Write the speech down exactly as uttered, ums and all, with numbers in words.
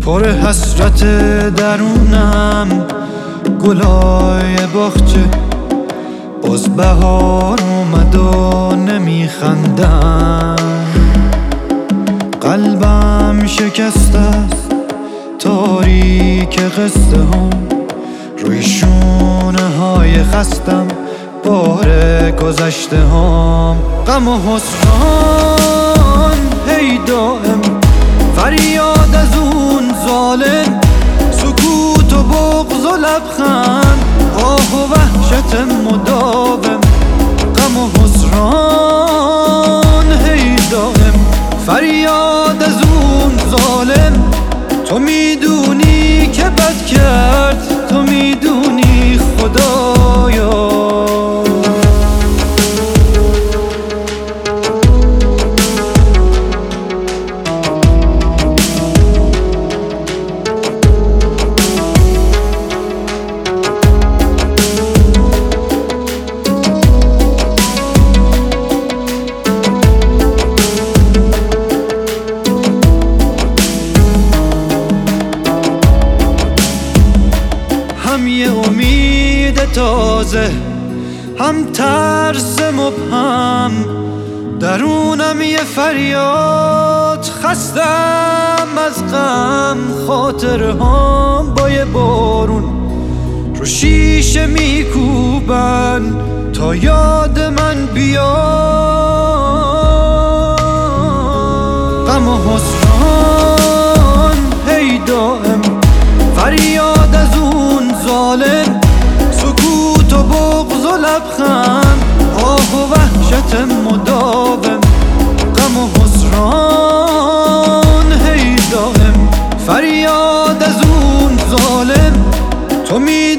پر حسرت درونم، گلای باغچه باز بهار اومد و نمیخندم. قلبم شکسته است، تاریک قصه هم روی شونه های خستم، بار گذشته هم. غم و حسران هی دائم، فریاد از اون ظالم، سکوت و بغض و لبخند، آه و وحشت مداوم. غم و حسران هی دائم، فریاد از اون ظالم. تو میدونی که بد کرد، تو میدونی خدایا. هم یه امید تازه، هم ترس مبهم، درونم یه فریاد، خستم از غم. خاطرهام با یه بارون رو شیشه میکوبن تا یاد من بیاد. غم و حسران هی دائم، فریاد از اون ظالم، سکوت و بغض و لبخند، آه و وحشت مداوم. غم و حسران هی دائم، فریاد از اون ظالم. تو می